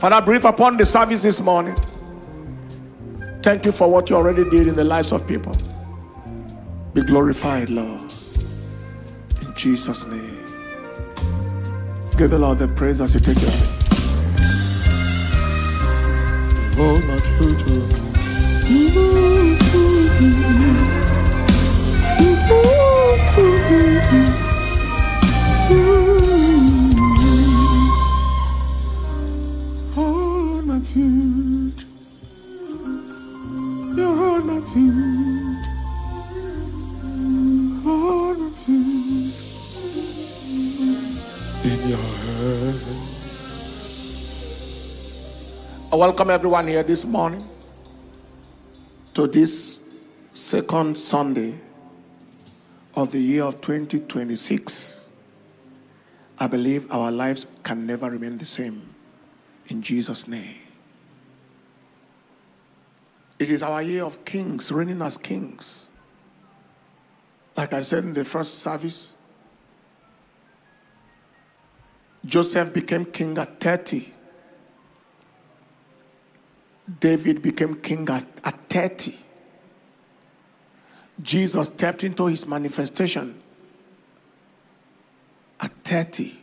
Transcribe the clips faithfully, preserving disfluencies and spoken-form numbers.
Father, breathe upon the service this morning. Thank you for what you already did in the lives of people. Be glorified, Lord. In Jesus' name. Give the Lord the praise as you take your seat. Oh, my future. Oh, my future. You hold my future. Hold my future in your hands. I welcome everyone here this morning to this second Sunday of the year of twenty twenty-six. I believe our lives can never remain the same. In Jesus' name. It is our year of kings, reigning as kings. Like I said in the first service, Joseph became king at thirty. David became king at, at thirty. Jesus stepped into his manifestation at thirty.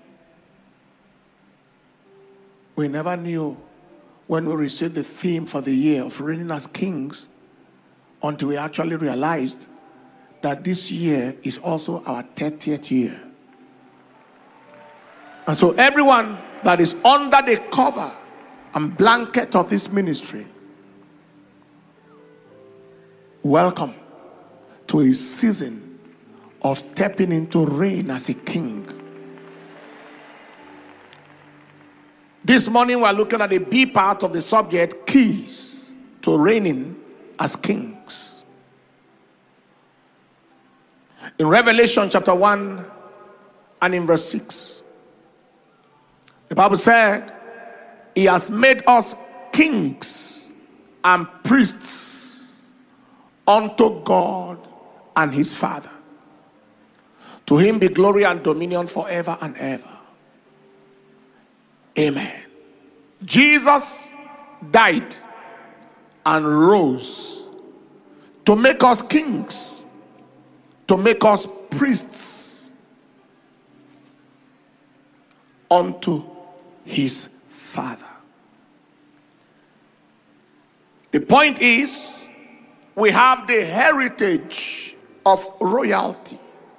We never knew when we received the theme for the year of reigning as kings until we actually realized that this year is also our thirtieth year. And so everyone that is under the cover and blanket of this ministry, welcome to a season of stepping into reign as a king. This morning we're looking at the B part of the subject, keys to reigning as kings. In Revelation chapter one and in verse six, the Bible said, He has made us kings and priests unto God and his Father. To him be glory and dominion forever and ever. Amen. Jesus died and rose to make us kings, to make us priests unto his Father. The point is, we have the heritage of royalty.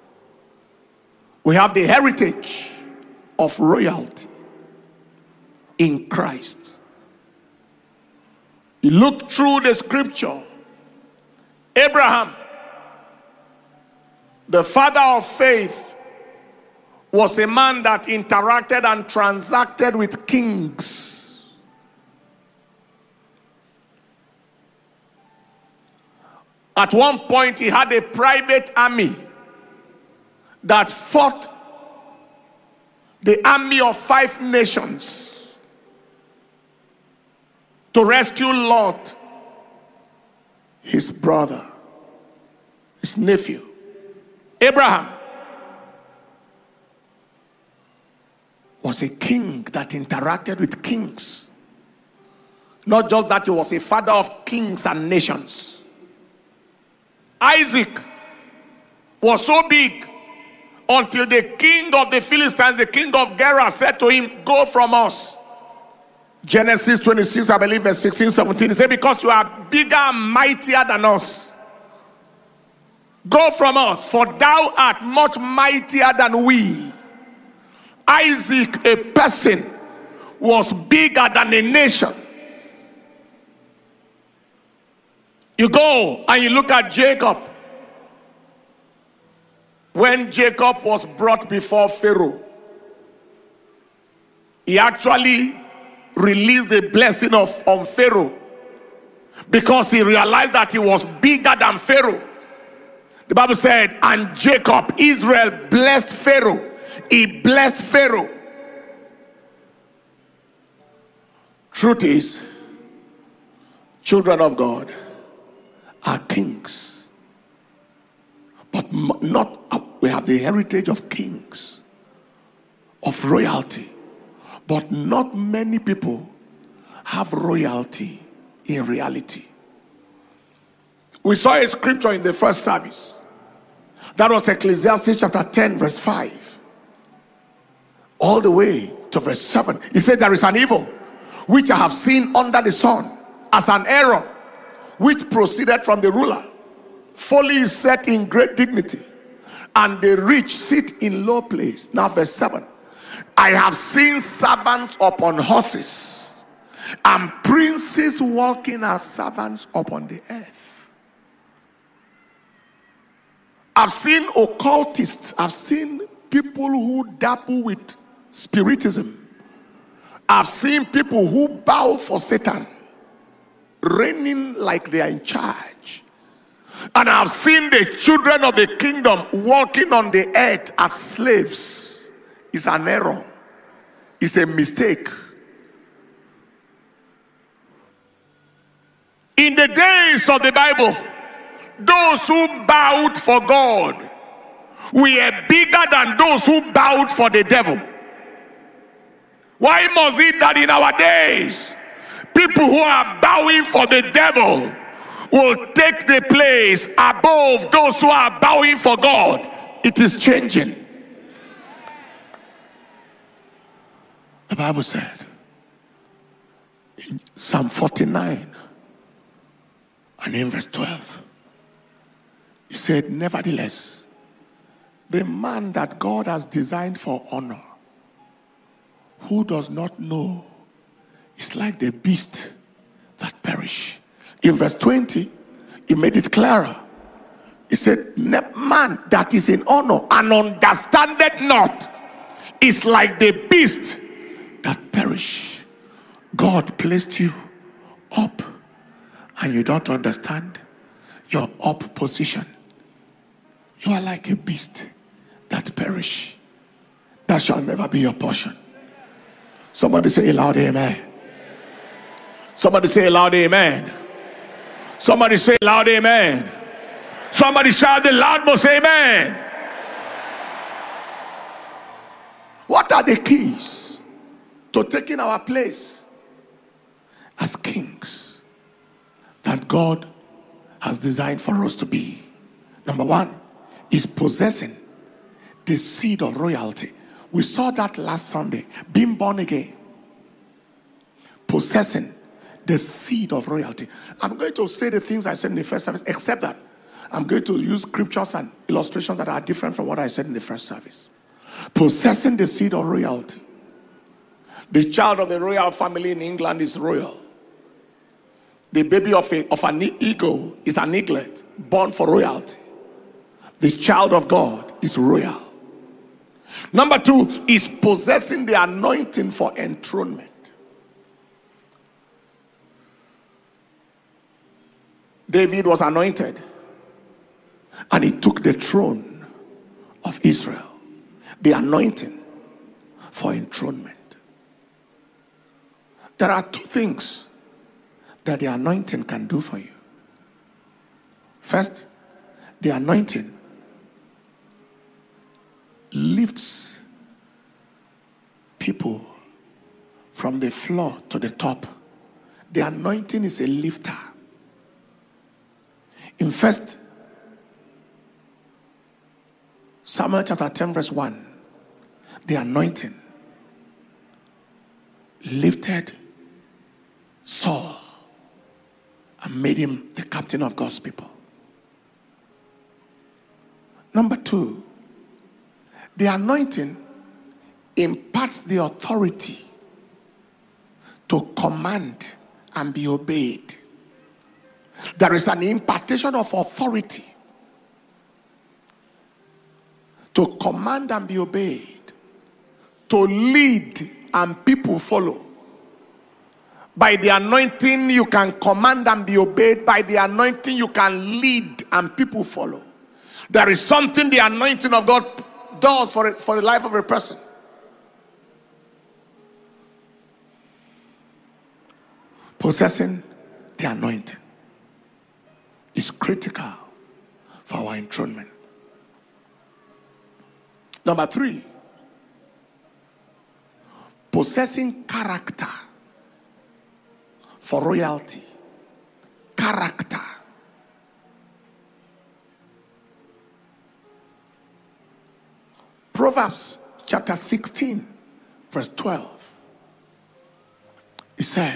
We have the heritage of royalty in Christ. You look through the scripture. Abraham, the father of faith, was a man that interacted and transacted with kings. At one point, he had a private army that fought the army of five nations to rescue Lot, his brother, his nephew. Abraham was a king that interacted with kings. Not just that, he was a father of kings and nations. Isaac was so big until the king of the Philistines, the king of Gerar, said to him, "Go from us." Genesis twenty-six, I believe, verse sixteen, seventeen. He said, "Because you are bigger and mightier than us. Go from us, for thou art much mightier than we." Isaac, a person, was bigger than a nation. You go and you look at Jacob. When Jacob was brought before Pharaoh, he actually released the blessing of on Pharaoh because he realized that he was bigger than Pharaoh. The Bible said, and Jacob, Israel, blessed Pharaoh. He blessed Pharaoh. Truth is, children of God are kings, but not, we have the heritage of kings, of royalty, but not many people have royalty in reality. We saw a scripture in the first service. That was Ecclesiastes chapter ten, verse five. All the way to verse seven. He said, there is an evil which I have seen under the sun, as an error which proceeded from the ruler. Folly is set in great dignity, and the rich sit in low place. Now verse seven. I have seen servants upon horses, and princes walking as servants upon the earth. I've seen occultists. I've seen people who dabble with spiritism. I've seen people who bow for Satan, reigning like they are in charge. And I've seen the children of the kingdom walking on the earth as slaves. It's an error. It's a mistake. In the days of the Bible, those who bowed for God were bigger than those who bowed for the devil. Why must it that in our days, people who are bowing for the devil will take the place above those who are bowing for God? It is changing. The Bible said in Psalm forty-nine and in verse twelve, he said, nevertheless, the man that God has designed for honor, who does not know, is like the beast that perish. In verse twenty, he made it clearer. He said, man that is in honor and understandeth not is like the beast that perish. God placed you up, and you don't understand your up position. You are like a beast that perish. That shall never be your portion. Somebody say a loud amen. Somebody say a loud amen. Somebody say a loud amen. Somebody shout the loud most amen. What are the keys to taking our place as kings that God has designed for us to be? Number one is possessing the seed of royalty. We saw that last Sunday. Being born again. Possessing the seed of royalty. I'm going to say the things I said in the first service, except that I'm going to use scriptures and illustrations that are different from what I said in the first service. Possessing the seed of royalty. The child of the royal family in England is royal. The baby of, a, of an eagle is an eaglet, born for royalty. The child of God is royal. Number two is possessing the anointing for enthronement. David was anointed, and he took the throne of Israel. The anointing for enthronement. There are two things that the anointing can do for you. First, the anointing lifts people from the floor to the top. The anointing is a lifter. In First Samuel chapter ten verse one, the anointing lifted Saul and made him the captain of God's people. Number two, the anointing imparts the authority to command and be obeyed. There is an impartation of authority to command and be obeyed, to lead and people follow. By the anointing you can command and be obeyed. By the anointing you can lead and people follow. There is something the anointing of God does for, it, for the life of a person. Possessing the anointing is critical for our enthronement. Number three, possessing character for royalty. Character. Proverbs chapter sixteen, verse twelve. He said,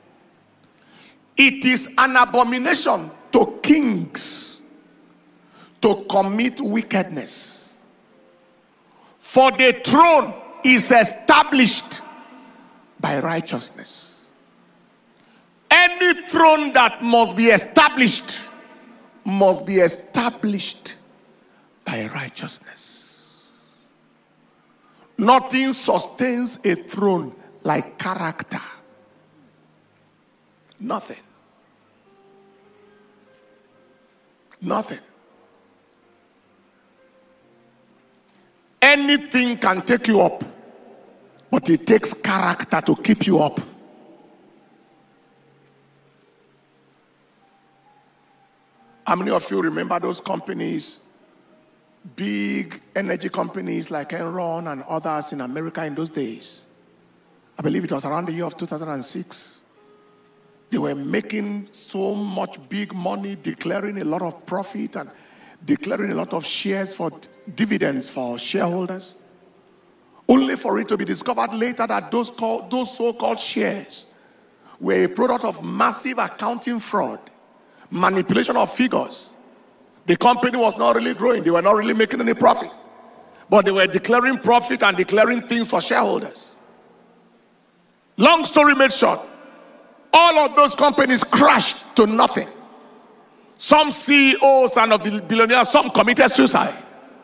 it is an abomination to kings to commit wickedness, for the throne is established by righteousness. Any throne that must be established must be established by righteousness. Nothing sustains a throne like character. Nothing. Nothing. Anything can take you up, but it takes character to keep you up. How many of you remember those companies, big energy companies like Enron and others in America in those days? I believe it was around the year of two thousand six. They were making so much big money, declaring a lot of profit and declaring a lot of shares for dividends for shareholders, only for it to be discovered later that those, called, those so-called shares were a product of massive accounting fraud, manipulation of figures. The company was not really growing. They were not really making any profit, but they were declaring profit and declaring things for shareholders. Long story made short, all of those companies crashed to nothing. Some C E Os and of the billionaires, some committed suicide.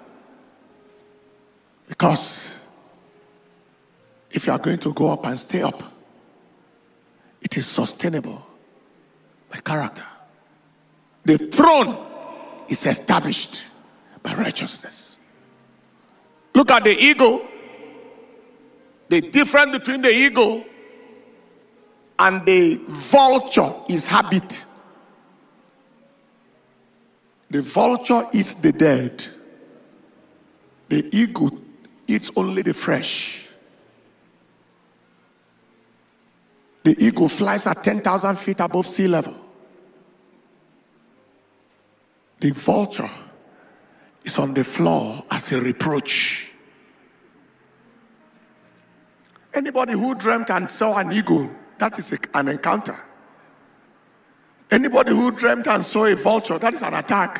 Because if you are going to go up and stay up, it is sustainable by character. The throne is established by righteousness. Look at the eagle. The difference between the eagle and the vulture is habit. The vulture eats the dead. The eagle eats only the fresh. The eagle flies at ten thousand feet above sea level. The vulture is on the floor as a reproach. Anybody who dreamt and saw an eagle, that is a, an encounter. Anybody who dreamt and saw a vulture, that is an attack.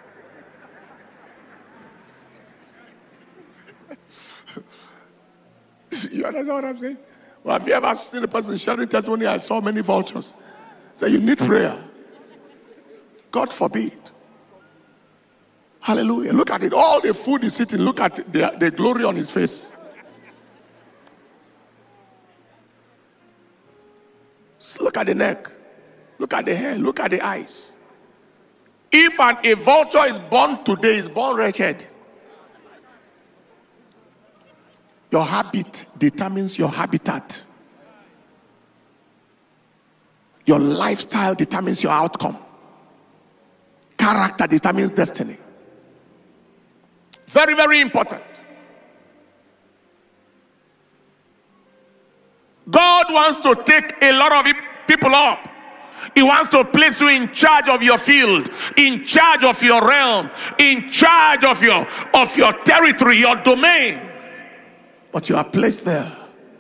You understand what I'm saying? Well, have you ever seen a person sharing testimony, I saw many vultures? So you need prayer. God forbid. Hallelujah. Look at it. All the food is eating. Look at the, the glory on his face. Look at the neck. Look at the hair. Look at the eyes. If an, a vulture is born today, is born wretched. Your habit determines your habitat. Your lifestyle determines your outcome. Character determines destiny. Very, very important. God wants to take a lot of people up. He wants to place you in charge of your field, in charge of your realm, in charge of your, of your territory, your domain. But you are placed there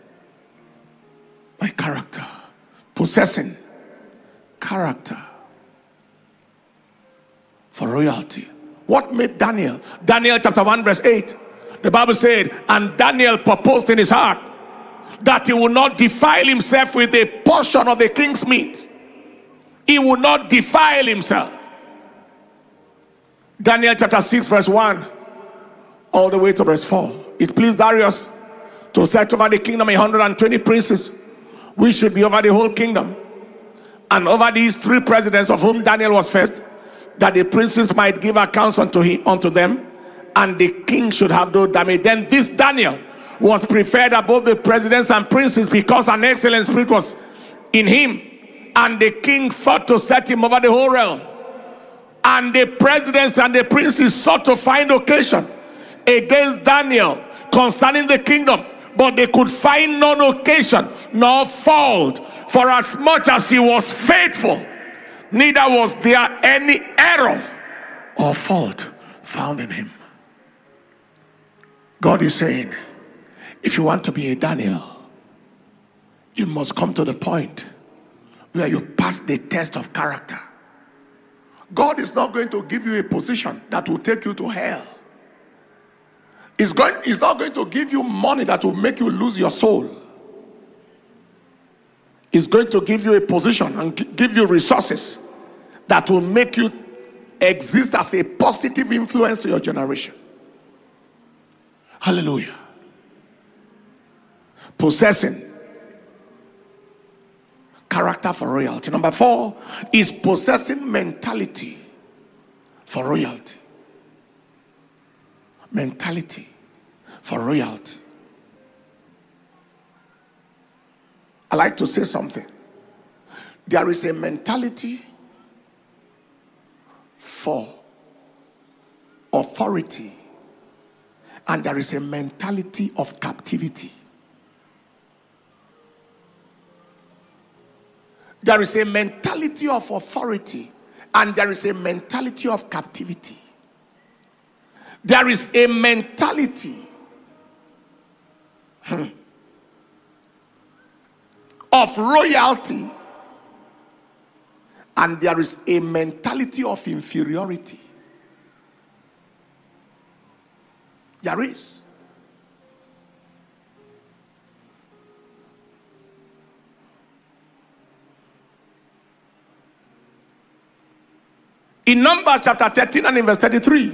by character, possessing character for royalty. What made Daniel? Daniel chapter one verse eight. The Bible said, and Daniel purposed in his heart that he will not defile himself with a portion of the king's meat. He will not defile himself. Daniel chapter six verse one all the way to verse four. It pleased Darius to set over the kingdom a hundred and twenty princes, which should be over the whole kingdom, and over these three presidents, of whom Daniel was first, that the princes might give accounts unto him, unto them, and the king should have no damage. Then this Daniel was preferred above the presidents and princes, because an excellent spirit was in him, and the king thought to set him over the whole realm. And the presidents and the princes sought to find occasion against Daniel concerning the kingdom, but they could find none occasion nor fault. For as much as he was faithful, neither was there any error or fault found in him. God is saying, if you want to be a Daniel, you must come to the point where you pass the test of character. God is not going to give you a position that will take you to hell. He's, going, he's not going to give you money that will make you lose your soul. He's going to give you a position and give you resources that will make you exist as a positive influence to your generation. Hallelujah. Possessing character for royalty. Number four is possessing mentality for royalty. Mentality for royalty. I like to say something. There is a mentality for authority, and there is a mentality of captivity. There is a mentality of authority, and there is a mentality of captivity. There is a mentality hmm, of royalty, and there is a mentality of inferiority. There is. In Numbers chapter thirteen and in verse thirty-three,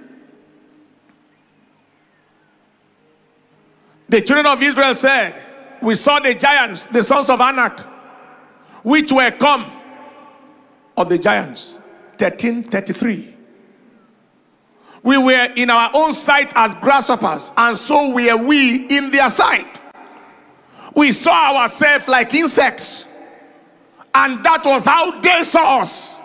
the children of Israel said, we saw the giants, the sons of Anak, which were come of the giants. thirteen thirty-three. We were in our own sight as grasshoppers, and so were we in their sight. We saw ourselves like insects, and that was how they saw us.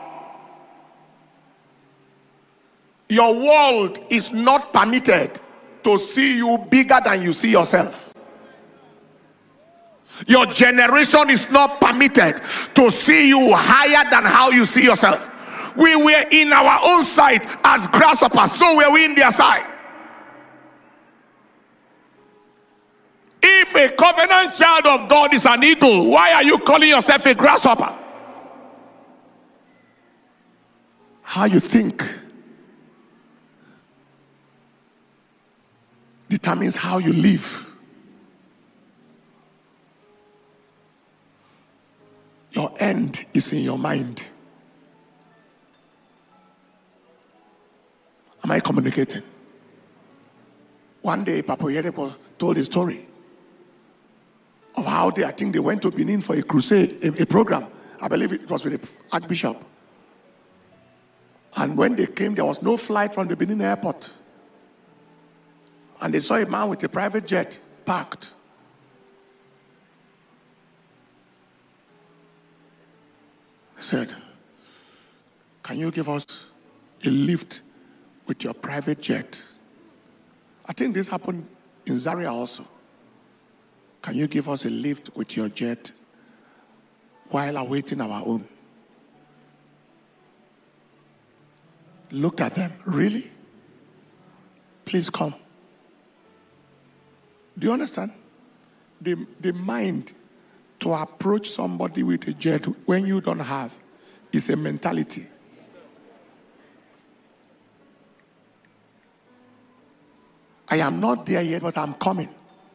Your world is not permitted to see you bigger than you see yourself. Your generation is not permitted to see you higher than how you see yourself. We were in our own sight as grasshoppers, so were we in their sight. If a covenant child of God is an eagle, why are you calling yourself a grasshopper? How you think determines how you live. Your end is in your mind. Am I communicating? One day, Papa Yedepo told a story of how they, I think they went to Benin for a crusade, a, a program. I believe it was with the Archbishop. And when they came, there was no flight from the Benin airport. And they saw a man with a private jet parked. They said, can you give us a lift with your private jet? I think this happened in Zaria also. Can you give us a lift with your jet while awaiting our own? Looked at them. Really? Please come. Do you understand? The, the mind to approach somebody with a jet when you don't have is a mentality. I am not there yet, but I'm coming.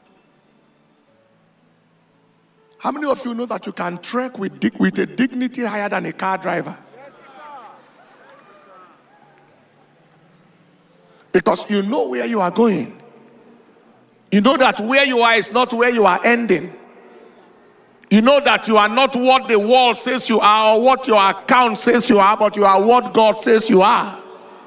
How many of you know that you can trek with, dig- with a dignity higher than a car driver? Yes, because you know where you are going. You know that where you are is not where you are ending. You know that you are not what the world says you are or what your account says you are, but you are what God says you are.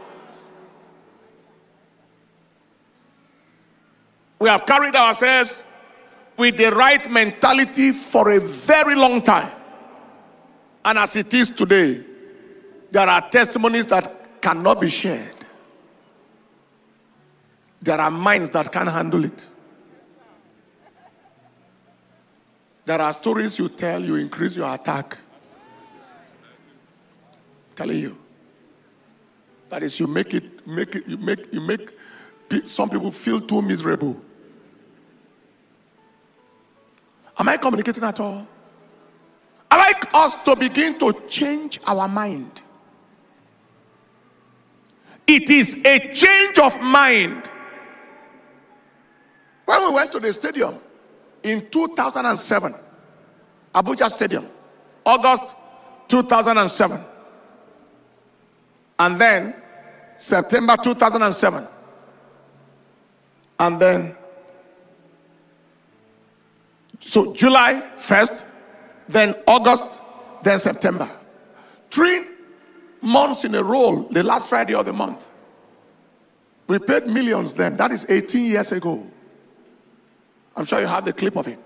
We have carried ourselves with the right mentality for a very long time. And as it is today, there are testimonies that cannot be shared. There are minds that can't handle it. There are stories you tell, you increase your attack. I'm telling you. That is, you make it, make it, you make, you make some people feel too miserable. Am I communicating at all? I like us to begin to change our mind. It is a change of mind. When we went to the stadium in two thousand seven, Abuja Stadium, August two thousand seven, and then September two thousand seven, and then so July first, then August, then September. Three months in a row, the last Friday of the month. We paid millions then. That is eighteen years ago. I'm sure you have the clip of it.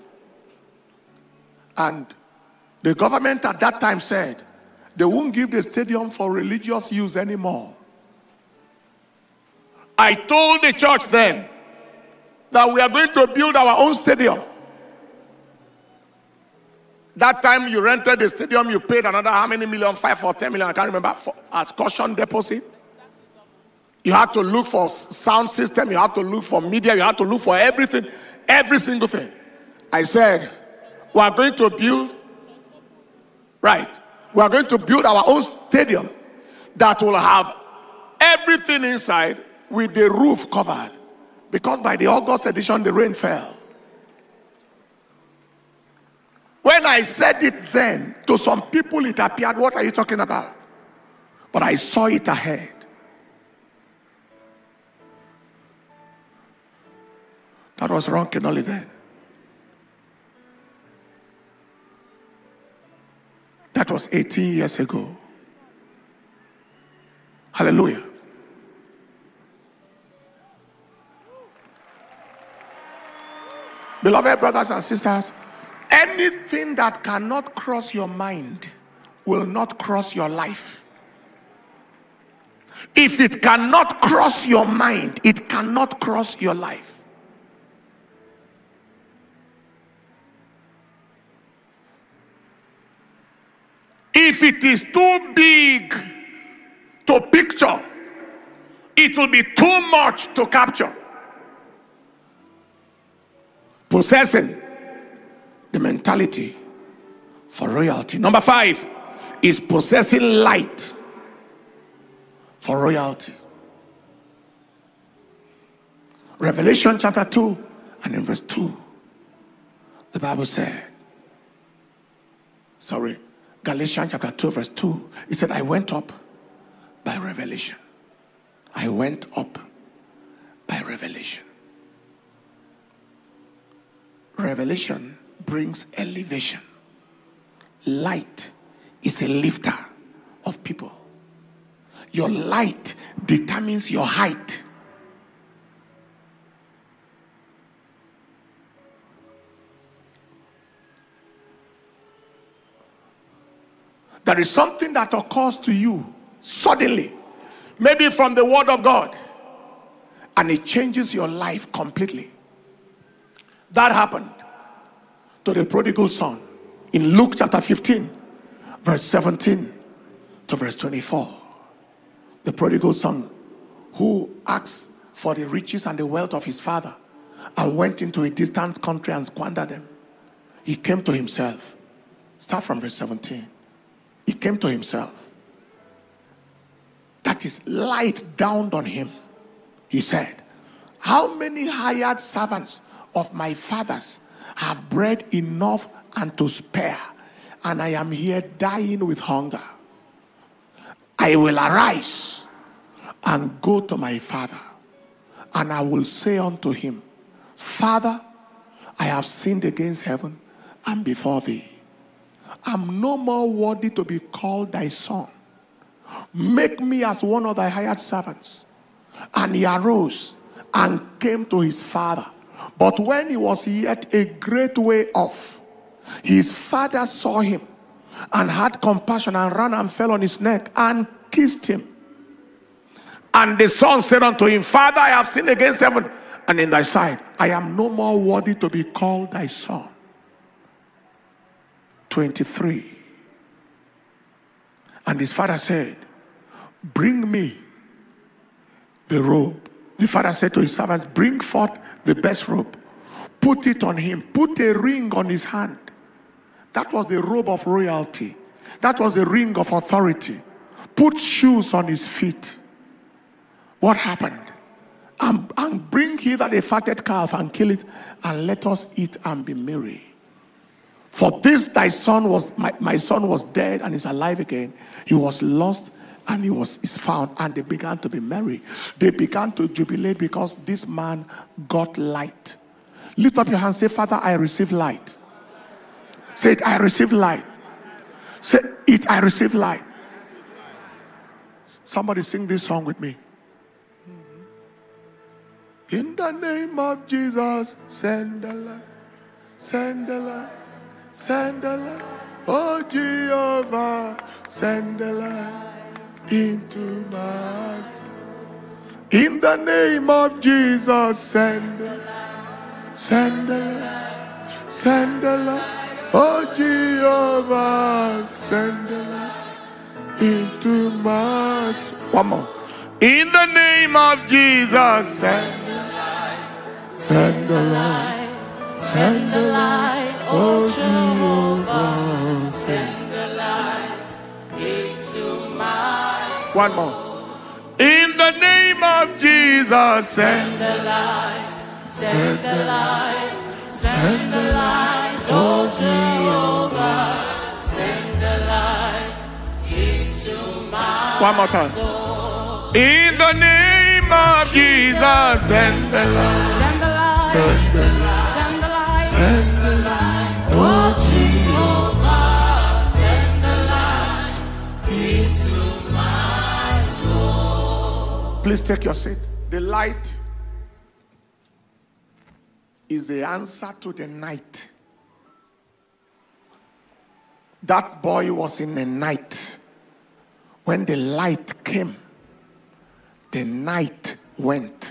And the government at that time said they won't give the stadium for religious use anymore. I told the church then that we are going to build our own stadium. That time you rented the stadium, you paid another how many million, five or ten million, I can't remember, for, as caution deposit. You had to look for sound system, you had to look for media, you had to look for everything, every single thing. I said, we are going to build, right, we are going to build our own stadium that will have everything inside with the roof covered. Because by the August edition, the rain fell. When I said it then, to some people it appeared, what are you talking about? But I saw it ahead. That was wrong, Kenoli, then. That was eighteen years ago. Hallelujah. Beloved brothers and sisters, anything that cannot cross your mind will not cross your life. If it cannot cross your mind, it cannot cross your life. If it is too big to picture, it will be too much to capture. Possessing the mentality for royalty. Number five is possessing light for royalty. Revelation chapter two and in verse two, the Bible said, sorry, Galatians chapter two verse two, it said, I went up by revelation. I went up by revelation. Revelation brings elevation. Light is a lifter of people. Your light determines your height. There is something that occurs to you suddenly, maybe from the word of God, and it changes your life completely. That happened to the prodigal son in Luke chapter fifteen, verse seventeen to verse twenty-four. The prodigal son who asked for the riches and the wealth of his father and went into a distant country and squandered them. He came to himself. Start from verse seventeen. He came to himself. That is, light dawned on him. He said, how many hired servants of my father's have bread enough and to spare, and I am here dying with hunger? I will arise and go to my father, and I will say unto him, Father, I have sinned against heaven and before thee. I'm no more worthy to be called thy son. Make me as one of thy hired servants. And he arose and came to his father. But when he was yet a great way off, his father saw him and had compassion and ran and fell on his neck and kissed him. And the son said unto him, Father, I have sinned against heaven and in thy sight. I am no more worthy to be called thy son. twenty-three. And his father said, bring me the robe. The father said to his servants, bring forth the best robe. Put it on him. Put a ring on his hand. That was the robe of royalty. That was the ring of authority. Put shoes on his feet. What happened? And, and bring hither a fatted calf and kill it, and let us eat and be merry. For this thy son was, my, my son was dead and is alive again. He was lost and he was is found. And they began to be merry. They began to jubilate because this man got light. Lift up your hand, say, Father, I receive light. Say it, I receive light. Say it, I receive light. Somebody sing this song with me. In the name of Jesus, send the light, send the light, send the light. Oh Jehovah, send the light into my soul. In the name of Jesus, send the light, send the light, send the light. Oh Jehovah, send the light into my soul. One more. In the name of Jesus, send Send the light, send the light, oh Jehovah, send the light into my soul. One more. In the name of Jesus, send the light, send the light, send the light, oh Jehovah, send the light into my soul. One more time. In the name of Jesus, send the light. Send the light, send the light, send the light, oh Jehovah, send the light into my soul. Please take your seat. The light is the answer to the night. That boy was in the night. When the light came, the night went.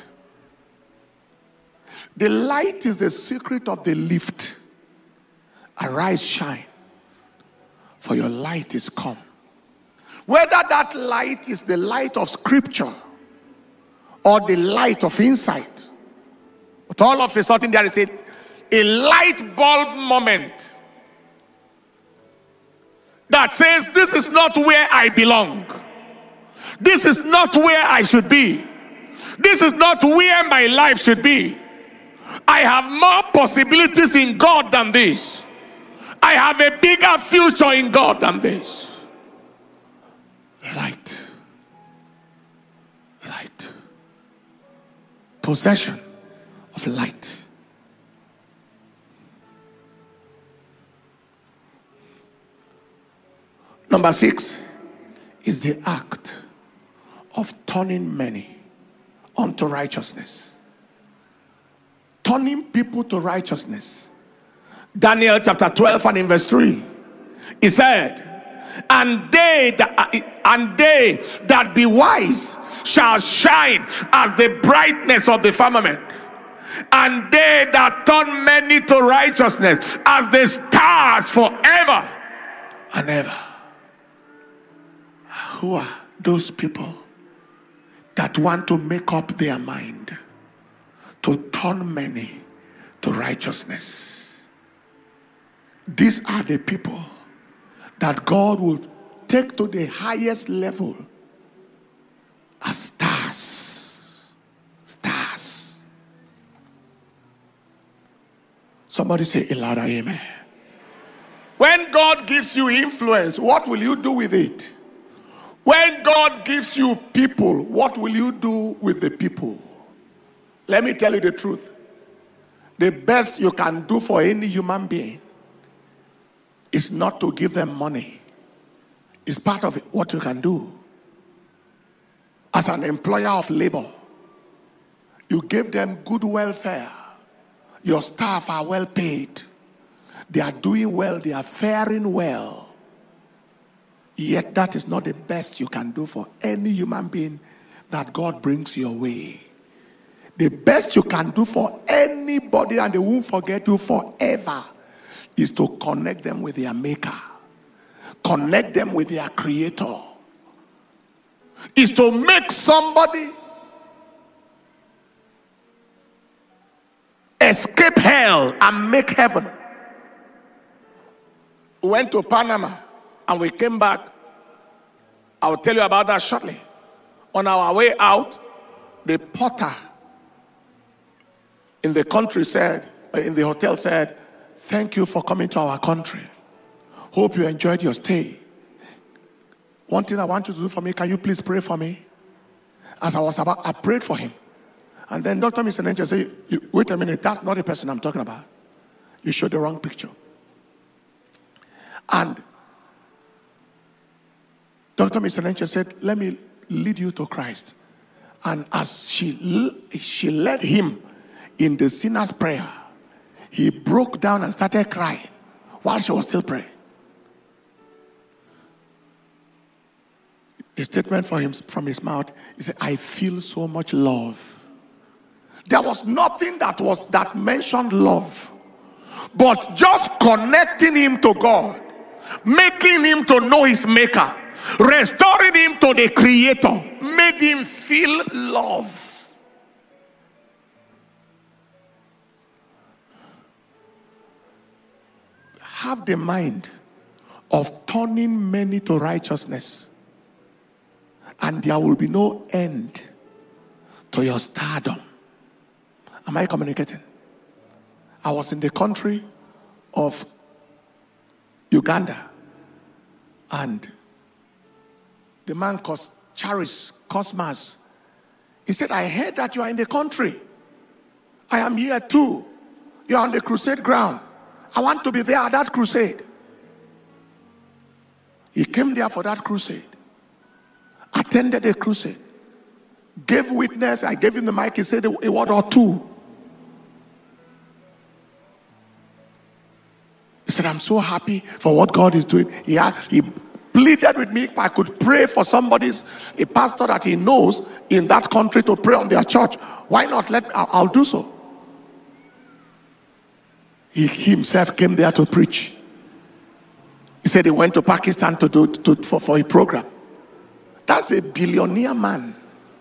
The light is the secret of the lift. Arise, shine, for your light is come. Whether that light is the light of scripture or the light of insight, but all of a sudden there is a, a light bulb moment that says, this is not where I belong. This is not where I should be. This is not where my life should be. I have more possibilities in God than this. I have a bigger future in God than this. Light. Light. Possession of light. Number six is the act of turning many unto righteousness. Turning people to righteousness. Daniel chapter twelve and in verse three. He said, and they that and they that be wise shall shine as the brightness of the firmament, and they that turn many to righteousness as the stars forever and ever. Who are those people that want to make up their mind to turn many to righteousness? These are the people that God will take to the highest level as stars. Stars. Somebody say a louder amen. When God gives you influence, what will you do with it? When God gives you people, what will you do with the people? Let me tell you the truth. The best you can do for any human being is not to give them money. It's part of what you can do. As an employer of labor, you give them good welfare. Your staff are well paid. They are doing well. They are faring well. Yet that is not the best you can do for any human being that God brings your way. The best you can do for anybody, and they won't forget you forever, is to connect them with their maker, connect them with their creator, is to make somebody escape hell and make heaven. We went to Panama and we came back. I'll tell you about that shortly. On our way out, the porter in the country said, in the hotel said, "Thank you for coming to our country. Hope you enjoyed your stay. One thing I want you to do for me, can you please pray for me?" As I was about, I prayed for him. And then Doctor Mister Nenche said, "Wait a minute, that's not the person I'm talking about. You showed the wrong picture." And Doctor Mister Nenche said, "Let me lead you to Christ." And as she, she led him in the sinner's prayer, he broke down and started crying while she was still praying. A statement from him, from his mouth, he said, "I feel so much love." There was nothing that was that mentioned love, but just connecting him to God, making him to know his maker, restoring him to the creator, made him feel love. Have the mind of turning many to righteousness, and there will be no end to your stardom. Am I communicating? I was in the country of Uganda, and the man called Charis Cosmas, he said, "I heard that you are in the country. I am here too. You are on the crusade ground. I want to be there at that crusade." He came there for that crusade, attended the crusade, gave witness. I gave him the mic. He said a word or two. He said, "I'm so happy for what God is doing." He, had, he pleaded with me if I could pray for somebody's, a pastor that he knows in that country, to pray on their church. Why not? Let me, I'll, I'll do so. He himself came there to preach. He said he went to Pakistan to do to, for, for a program. That's a billionaire man.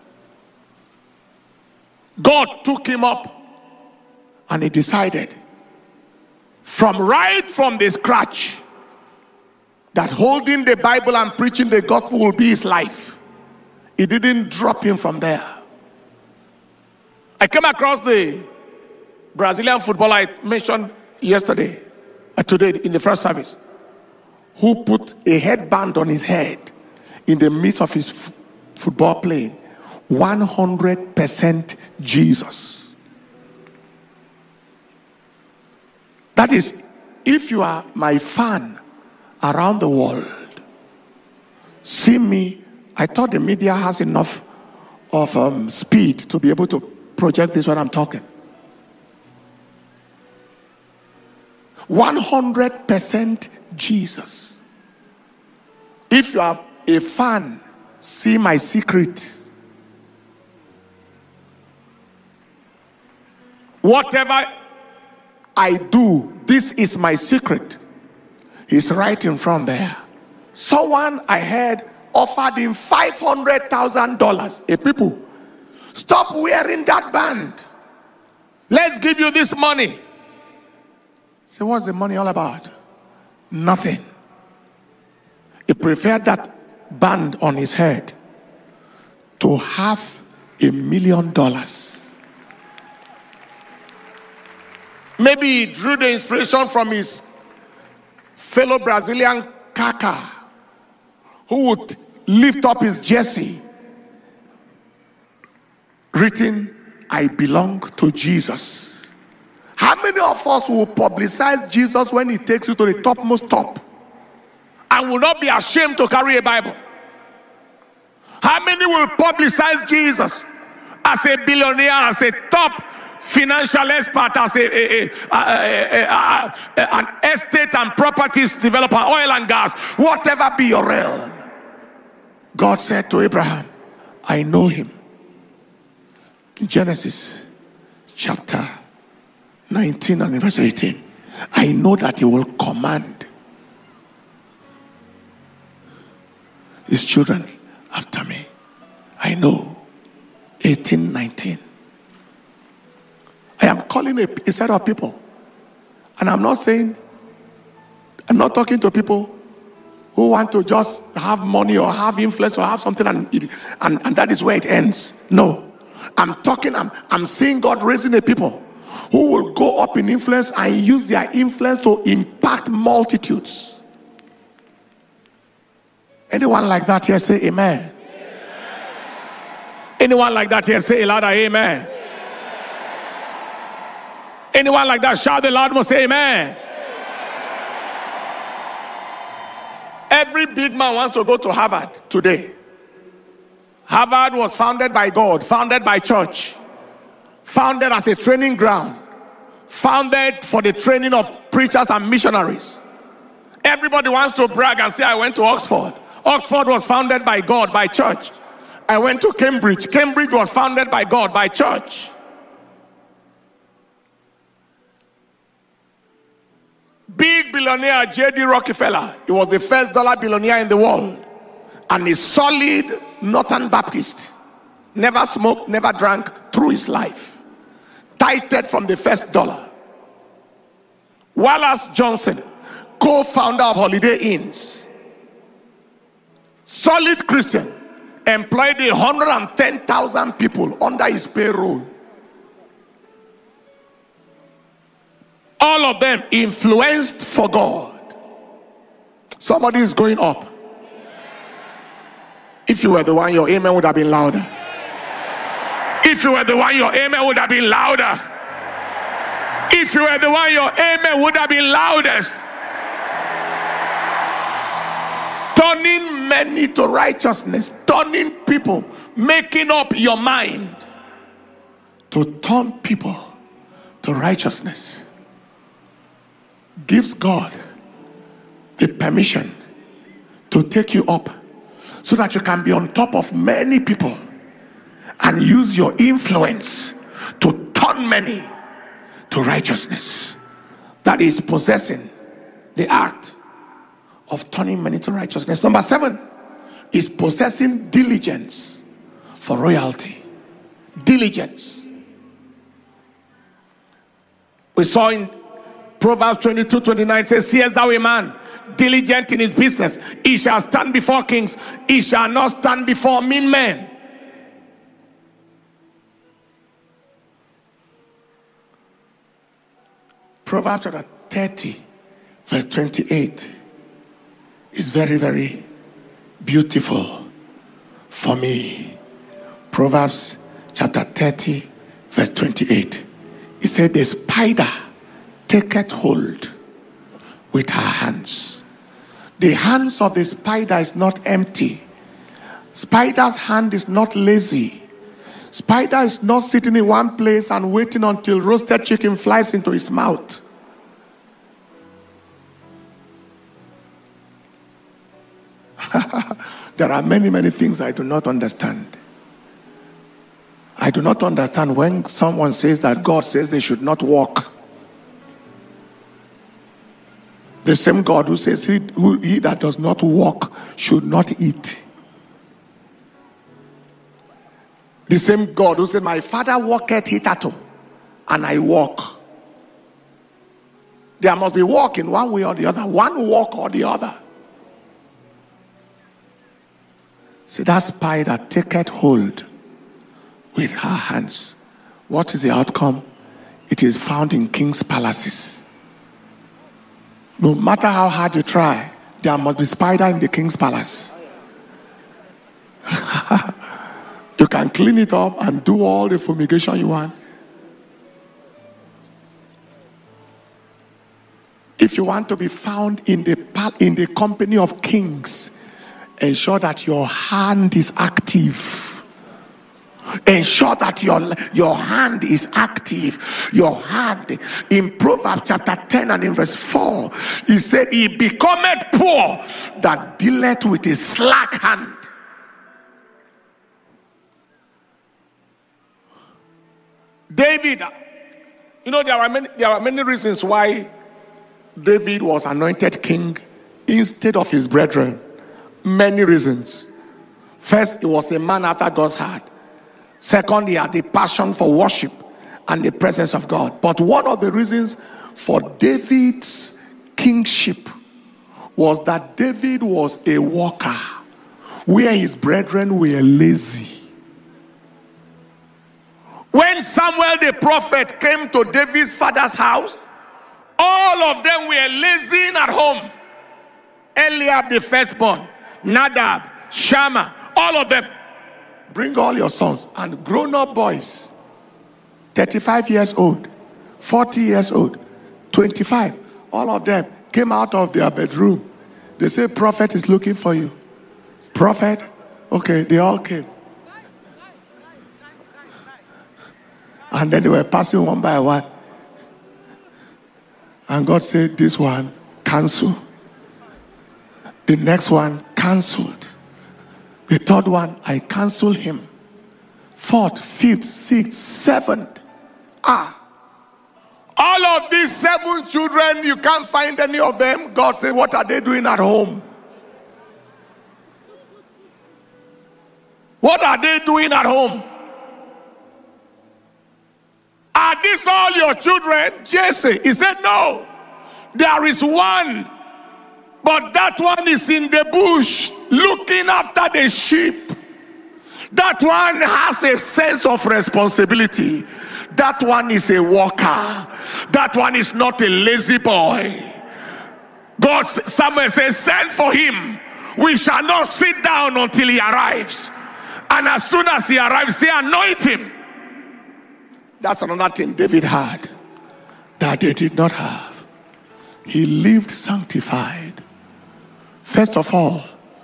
God took him up and he decided from right from the scratch that holding the Bible and preaching the gospel will be his life. He didn't drop him from there. I came across the Brazilian footballer I mentioned yesterday, uh, today in the first service, who put a headband on his head in the midst of his f- football playing. one hundred percent Jesus. That is, if you are my fan around the world, see me. I thought the media has enough of um, speed to be able to project this when I'm talking. one hundred percent Jesus. If you are a fan, see my secret. Whatever I do, this is my secret. He's right in front there. Someone I heard offered him five hundred thousand dollars. A people, stop wearing that band. Let's give you this money. So what's the money all about? Nothing. He preferred that band on his head to half a million dollars. Maybe he drew the inspiration from his fellow Brazilian Kaká, who would lift up his jersey, written, "I belong to Jesus." How many of us will publicize Jesus when he takes you to the topmost top and will not be ashamed to carry a Bible? How many will publicize Jesus as a billionaire, as a top financial expert, as a, a, a, a, a, a, an estate and properties developer, oil and gas, whatever be your realm? God said to Abraham, "I know him." In Genesis chapter nineteen and verse eighteen, I know that he will command his children after me. I know. eighteen, nineteen. I am calling a, a set of people. And I'm not saying, I'm not talking to people who want to just have money or have influence or have something and, it, and, and that is where it ends. No. I'm talking, I'm, I'm seeing God raising a people who will go up in influence and use their influence to impact multitudes. Anyone like that here say amen? Amen. Anyone like that here say a louder amen? Amen. Anyone like that shout the loud most say amen? Amen. Every big man wants to go to Harvard today. Harvard was founded by God, founded by church, founded as a training ground, founded for the training of preachers and missionaries. Everybody wants to brag and say, I went to Oxford. Oxford was founded by God, by church. I went to Cambridge. Cambridge was founded by God, by church. Big billionaire J D Rockefeller, he was the first dollar billionaire in the world, and a solid Northern Baptist. Never smoked, never drank through his life. Tithed from the first dollar. Wallace Johnson, co-founder of Holiday Inns, solid Christian, employed one hundred ten thousand people under his payroll. All of them influenced for God. Somebody is going up. If you were the one, your amen would have been louder. If you were the one, your amen would have been louder. If you were the one, your amen would have been loudest. Turning many to righteousness, turning people, making up your mind to turn people to righteousness gives God the permission to take you up so that you can be on top of many people and use your influence to turn many to righteousness. That is possessing the art of turning many to righteousness. Number seven is possessing diligence for royalty. Diligence. We saw in Proverbs twenty-two, twenty-nine says, seest thou a man diligent in his business, he shall stand before kings, he shall not stand before mean men. Proverbs chapter thirty, verse twenty-eight is very, very beautiful for me. Proverbs chapter thirty, verse twenty-eight. It said, the spider taketh hold with her hands. The hands of the spider is not empty. Spider's hand is not lazy. Spider is not sitting in one place and waiting until roasted chicken flies into his mouth. There are many, many things I do not understand. I do not understand when someone says that God says they should not walk. The same God who says he, who, he that does not walk should not eat. The same God who said, my father walketh hitherto, and I walk. There must be walk in one way or the other. One walk or the other. See, that spider taketh hold with her hands. What is the outcome? It is found in king's palaces. No matter how hard you try, there must be spider in the king's palace. You can clean it up and do all the fumigation you want. If you want to be found in the in the company of kings, ensure that your hand is active. Ensure that your, your hand is active. Your hand. In Proverbs chapter ten and in verse four, he said, he becometh poor that dealeth with a slack hand. David, you know, there are many, there are many reasons why David was anointed king instead of his brethren? Many reasons. First, he was a man after God's heart. Second, he had the passion for worship and the presence of God. But one of the reasons for David's kingship was that David was a worker, where his brethren were lazy. When Samuel the prophet came to David's father's house, all of them were lazy at home. Eliab the firstborn, Nadab, Shammah, all of them. Bring all your sons and grown-up boys, thirty-five years old, forty years old, twenty-five, all of them came out of their bedroom. They say, prophet is looking for you. Prophet? Okay, they all came. And then they were passing one by one. And God said, this one, cancel. The next one, cancelled. The third one, I cancel him. Fourth, fifth, sixth, seventh. Ah. All of these seven children, you can't find any of them. God said, what are they doing at home? What are they doing at home? Are these all your children? Jesse, he said, no. There is one, but that one is in the bush looking after the sheep. That one has a sense of responsibility. That one is a worker. That one is not a lazy boy. God, Samuel says, send for him. We shall not sit down until he arrives. And as soon as he arrives, say, anoint him. That's another thing David had that they did not have. He lived sanctified. First of all,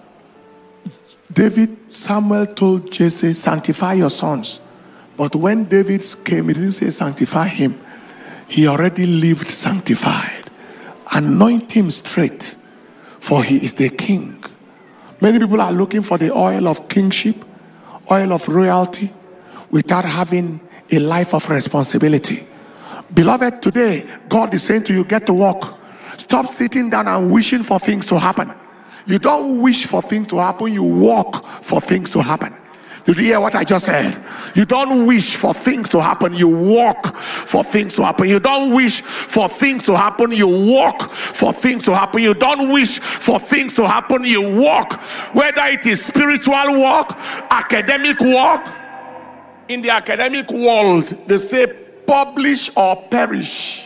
David, Samuel told Jesse, sanctify your sons. But when David came, he didn't say sanctify him. He already lived sanctified. Anoint him straight, for he is the king. Many people are looking for the oil of kingship, oil of royalty, without having a life of responsibility. Beloved, today, God is saying to you, get to work. Stop sitting down and wishing for things to happen. You don't wish for things to happen, you work for things to happen. Did you hear what I just said? You don't wish for things to happen, you work for things to happen. You don't wish for things to happen, you work for things to happen. You don't wish for things to happen, you work. Whether it is spiritual work, academic work. In the academic world, they say publish or perish.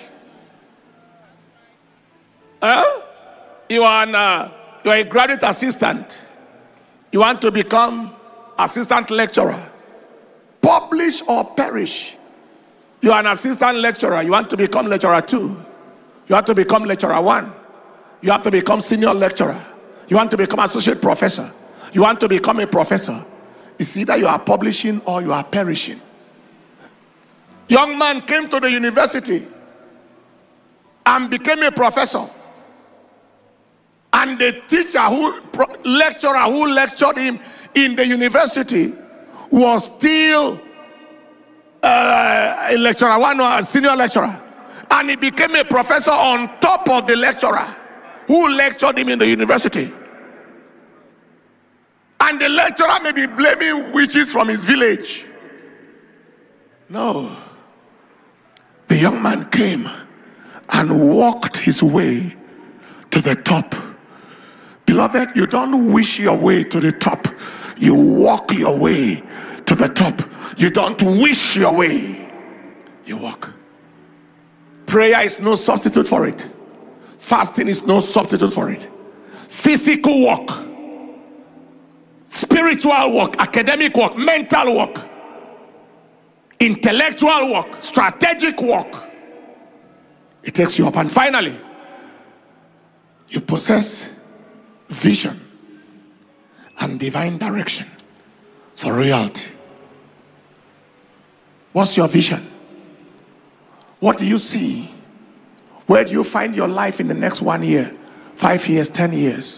Huh? You are an, uh, you are a graduate assistant. You want to become assistant lecturer. Publish or perish. You are an assistant lecturer. You want to become lecturer two. You want to become lecturer one. You have to become senior lecturer. You want to become associate professor. You want to become a professor. It's either you are publishing or you are perishing. Young man came to the university and became a professor. And the teacher who, lecturer who lectured him in the university was still uh, a lecturer one or a senior lecturer. And he became a professor on top of the lecturer who lectured him in the university. And the lecturer may be blaming witches from his village. No. The young man came and walked his way to the top. Beloved, you don't wish your way to the top. You walk your way to the top. You don't wish your way. You walk. Prayer is no substitute for it. Fasting is no substitute for it. Physical work, spiritual work, academic work, mental work, intellectual work, strategic work. It takes you up. And finally, you possess vision and divine direction for royalty. What's your vision? What do you see? Where do you find your life in the next one year, five years, ten years?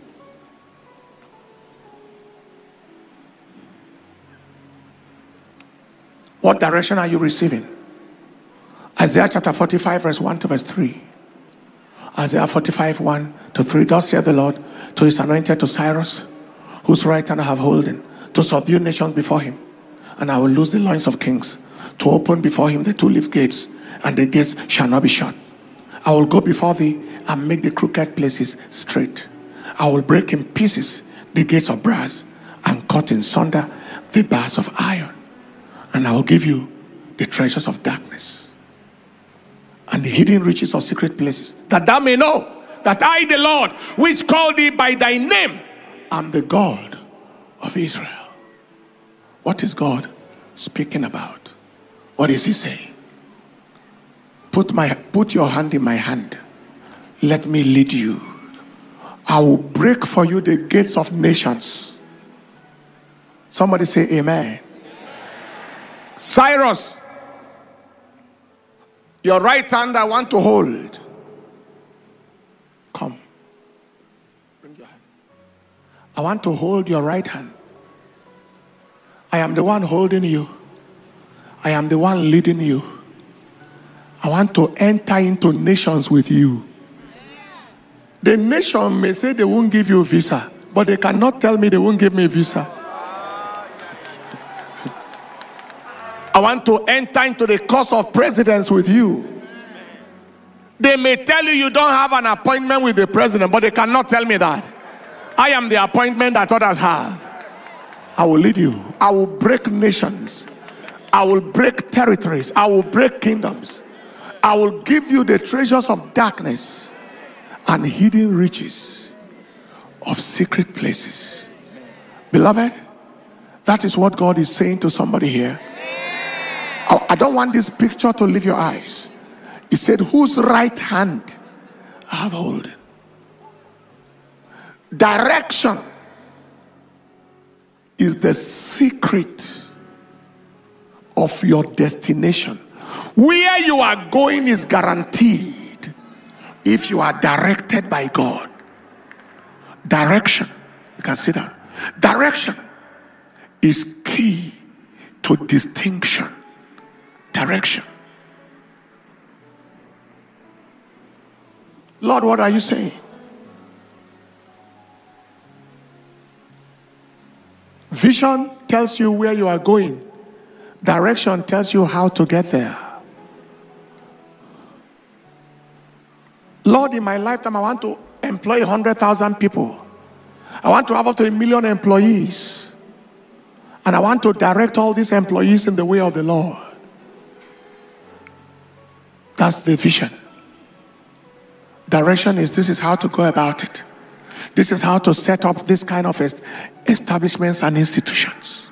What direction are you receiving? Isaiah chapter forty-five, verse one to verse three. Isaiah forty-five, one to three. Thus saith the Lord to his anointed, to Cyrus, whose right hand I have holden, to subdue nations before him. And I will loose the loins of kings, to open before him the two-leaf gates, and the gates shall not be shut. I will go before thee and make the crooked places straight. I will break in pieces the gates of brass and cut in sunder the bars of iron. And I will give you the treasures of darkness and the hidden riches of secret places, that thou may know that I, the Lord, which called thee by thy name, am the God of Israel. What is God speaking about? What is he saying? Put my put your hand in my hand. Let me lead you. I will break for you the gates of nations. Somebody say amen. Cyrus, your right hand I want to hold. Come. Bring your hand. I want to hold your right hand. I am the one holding you. I am the one leading you. I want to enter into nations with you. The nation may say they won't give you a visa, but they cannot tell me they won't give me a visa. I want to enter into the course of presidents with you. They may tell you you don't have an appointment with the president, but they cannot tell me that. I am the appointment that others have. I will lead you. I will break nations. I will break territories. I will break kingdoms. I will give you the treasures of darkness and hidden riches of secret places. Beloved, that is what God is saying to somebody here. I don't want this picture to leave your eyes. He said, whose right hand I have holden. Direction is the secret of your destination. Where you are going is guaranteed if you are directed by God. Direction, you can see that. Direction is key to distinction. Direction. Lord, what are you saying? Vision tells you where you are going. Direction tells you how to get there. Lord, in my lifetime, I want to employ one hundred thousand people. I want to have up to a million employees. And I want to direct all these employees in the way of the Lord. That's the vision. Direction is, this is how to go about it. This is how to set up this kind of establishments and institutions.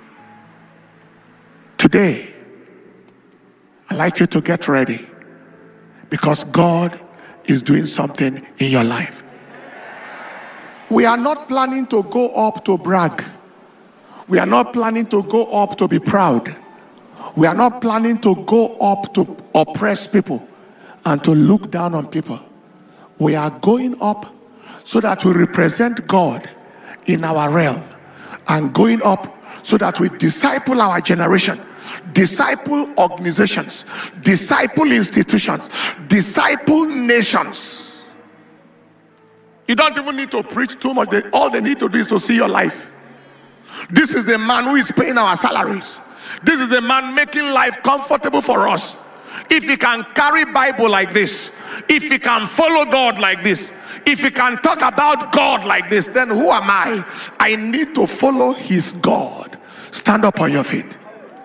Today, I'd like you to get ready, because God is doing something in your life. We are not planning to go up to brag. We are not planning to go up to be proud. We are not planning to go up to oppress people and to look down on people. We are going up so that we represent God in our realm, and going up so that we disciple our generation, disciple organizations, disciple institutions, disciple nations. You don't even need to preach too much. All they need to do is to see your life. This is the man who is paying our salaries. This is the man making life comfortable for us. If he can carry Bible like this, if he can follow God like this, if he can talk about God like this, then who am I? I need to follow his God. Stand up on your feet.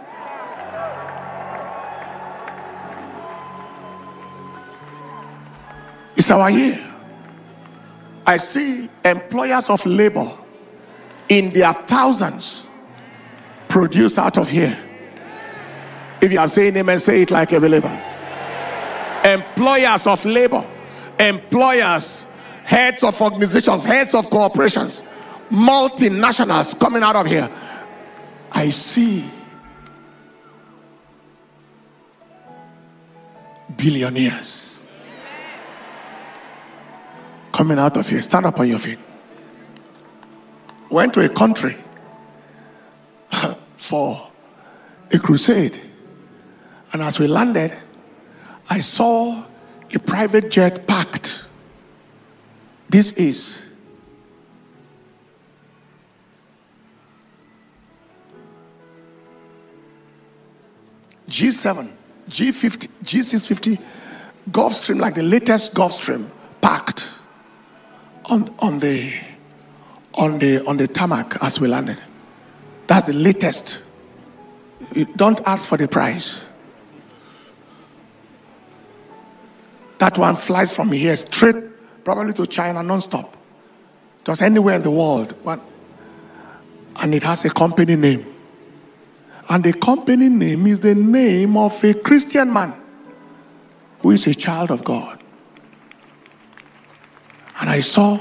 It's our year. I see employers of labor in their thousands produced out of here. If you are saying amen, say it like a believer. Employers of labor, employers, heads of organizations, heads of corporations, multinationals coming out of here. I see billionaires coming out of here. Stand up on your feet. Went to a country for a crusade, and as we landed, I saw a private jet parked This is G seven, G fifty, G six fifty Gulfstream, like the latest Gulfstream, parked on on the on the on the tarmac as we landed. That's the latest. You don't ask for the price. That one flies from here straight, probably to China non-stop. Just anywhere in the world. One, and it has a company name. And the company name is the name of a Christian man who is a child of God. And I saw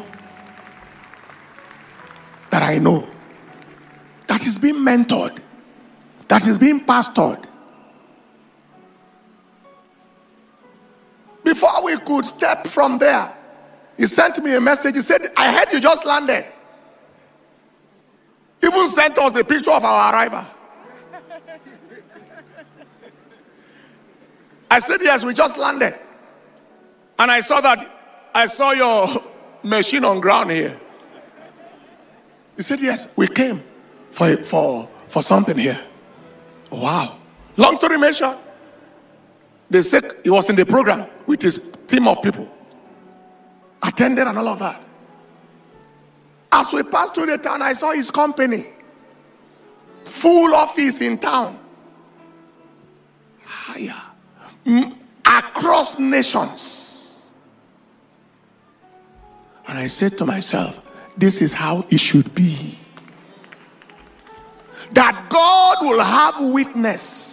that I know that is being mentored, that is being pastored. Before we could step from there, he sent me a message. He said, I heard you just landed. Even sent us the picture of our arrival. I said, yes, we just landed. And I saw that, I saw your machine on ground here. He said, yes, we came for, for, for something here. Wow. Long story made short, they said he was in the program with his team of people. Attended and all of that. As we passed through the town, I saw his company. Full office in town. Higher. Mm, across nations. And I said to myself, this is how it should be. That God will have witness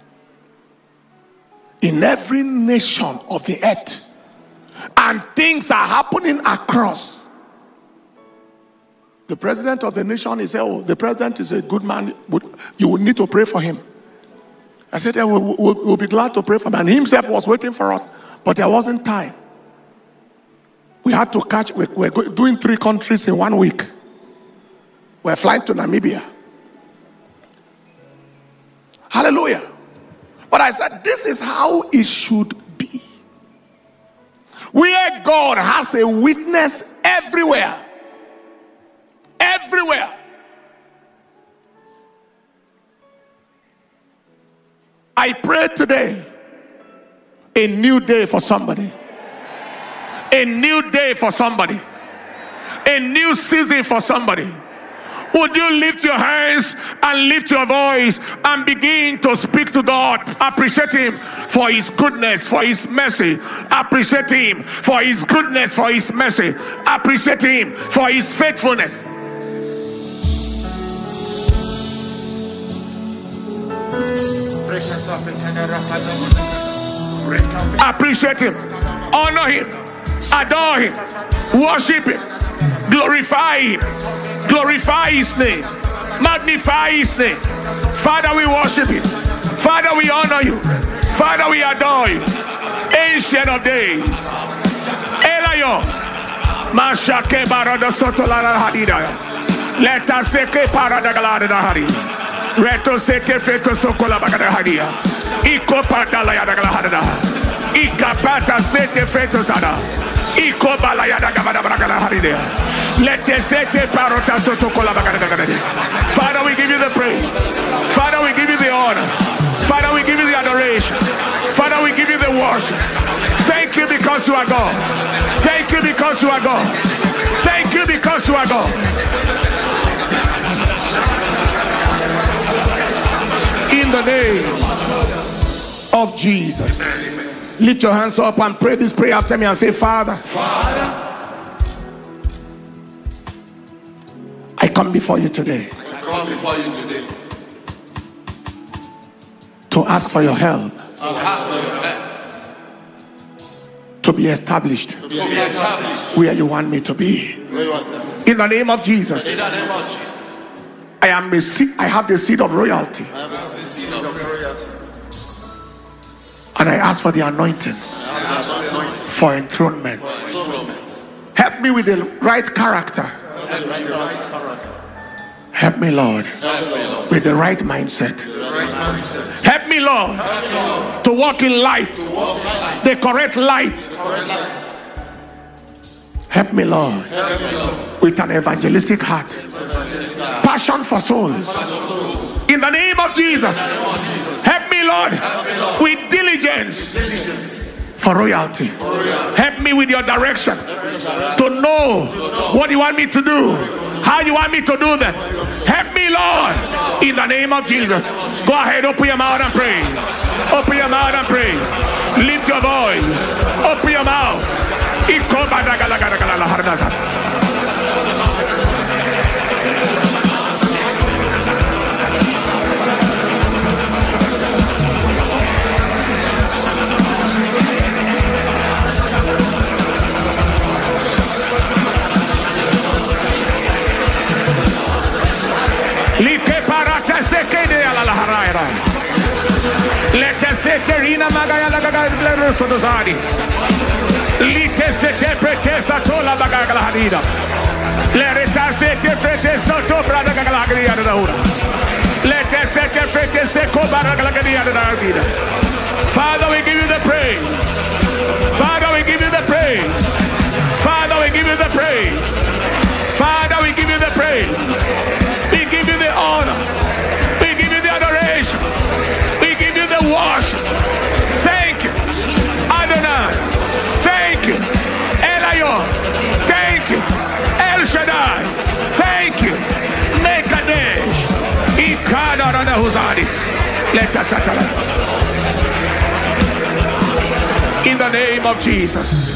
in every nation of the earth, and things are happening across. The president of the nation is, oh, the president is a good man, but you will need to pray for him. I said, yeah, we'll, we'll, we'll be glad to pray for him. And he himself was waiting for us, but there wasn't time. We had to catch, we, we're doing three countries in one week. We're flying to Namibia. Hallelujah. But I said, this is how it should be. Where God has a witness everywhere. Everywhere. I pray today a new day for somebody. A new day for somebody. A new season for somebody. Would you lift your hands and lift your voice and begin to speak to God? Appreciate him for his goodness, for his mercy. Appreciate him for his goodness, for his mercy. Appreciate him for his faithfulness. Appreciate him, honor him, adore him, worship him, glorify him. Glorify his name. Magnify his name. Father, we worship you. Father, we honor you. Father, we adore you. Ancient of days. Elayo. Mashake barada sotolara hadida. Let us seke parada galada hari. Reto seke feto sokola bagada hadia. Iko patala yada galada. Ikapata sete feto sada. Iko balayada gabada bagada hadia. Let the sete parota sotokola bagada bagada. Father, we give you the praise. Father, we give you the honor. Father, we give you the adoration. Father, we give you the worship. Thank you because you are God. Thank you because you are God. Thank you because you are God. In the name of Jesus. Lift your hands up and pray this prayer after me and say, Father, Father, I come before you today. I come before you today. To ask for your help. To ask for your help. To be established. To be established. Where you want me to be. Where you want me to be. In the name of Jesus. In the name of Jesus. I am a seed, I have the seed of royalty. I have the seed of royalty. And I ask for the anointing. For enthronement. Help me with the right character. Help me, Lord, with the right mindset. Help me, Lord, to walk in light, the correct light. Help me, Lord, with an evangelistic heart, passion for souls. In the name of Jesus, help me, Lord, with diligence for royalty. Help me with your direction to know what you want me to do, how you want me to do that. Help me, Lord, in the name of Jesus. Go ahead, open your mouth and pray. Open your mouth and pray. Lift your voice. Open your mouth. Let us say Terina Magaya Lagaga Sodozadi. Lite se te pretesa tola bagagala hadida. Lereta se te pretesa to brada gagalagia da hura. Lete se te pretesa ko baragalagia da vida. Father, we give you the praise. Father, we give you the praise. Father, we give you the praise. Father, we give you the praise. We give you the honor. We give you the adoration. We give you the worship. Thank you, Adonai. Thank you, Elion. Thank you, El Shaddai. Thank you, Mekadesh. Ikada Rana Huzadi. Let us settle. In the name of Jesus.